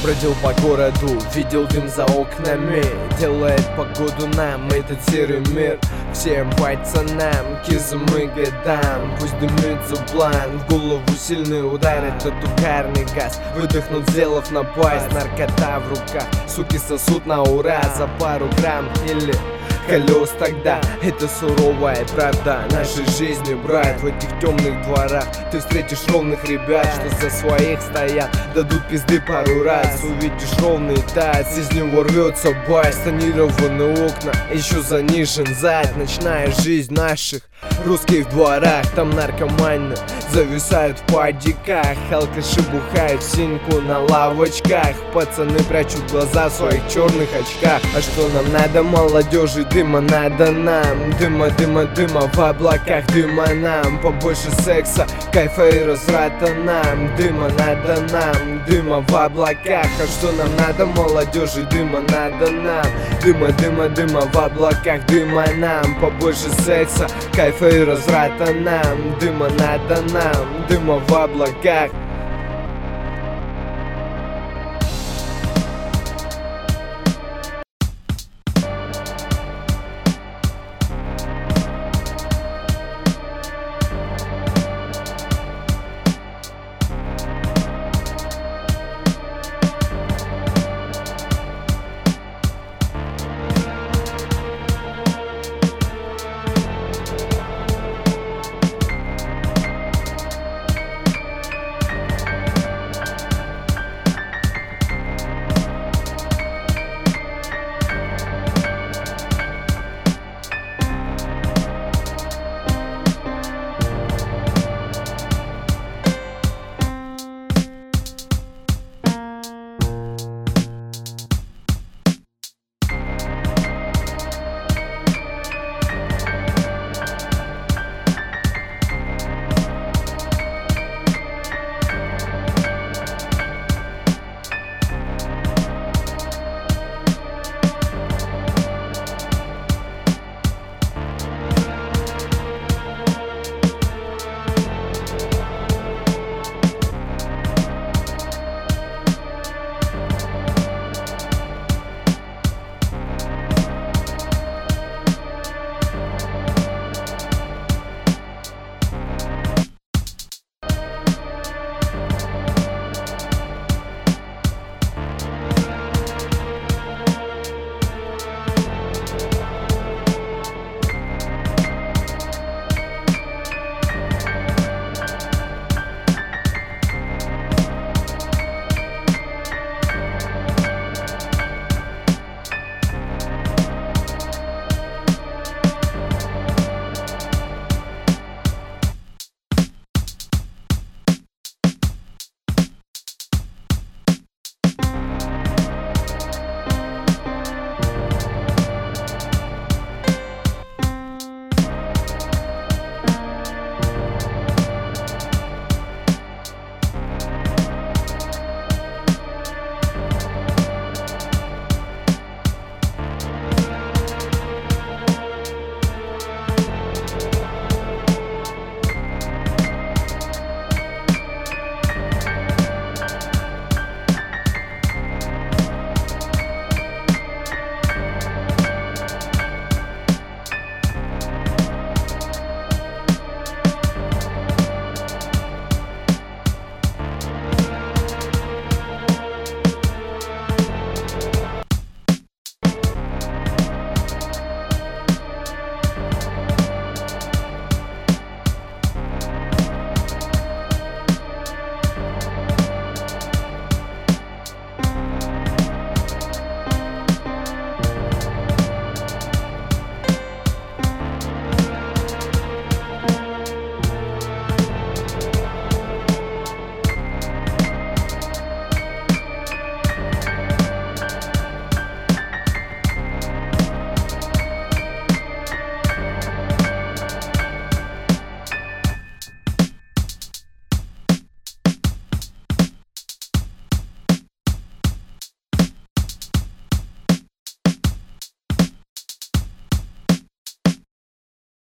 Бродил по городу, видел дым за окнами. Делает погоду нам этот серый мир. Всем пацанам, кизам и годам. Пусть дымится план, в голову сильный удар. Это угарный газ, выдохнут, сделав напасть. Наркота в руках, суки сосут на ура. За пару грамм или колес тогда. Это суровая правда нашей жизни, брат. В этих темных дворах ты встретишь ровных ребят, что за своих стоят, дадут пизды пару раз. Увидишь ровный таз, из него рвется бас. Тонированные окна, еще занижен зад. Ночная жизнь наших русских дворах. Там наркоманы зависают в падиках, алкаши бухают синьку на лавочках. Пацаны прячут глаза в своих черных очках. А что нам надо, молодежи? Дыма надо нам, дыма, дыма, дыма в облаках. Дыма нам, побольше секса, кайфа и разврата нам. Дыма надо нам, дыма в облаках. А что нам надо, молодежи? Дыма надо нам, дыма, дыма, дыма в облаках. Дыма нам, побольше секса, кайфа и разврата нам. Дыма надо нам, дыма в облаках.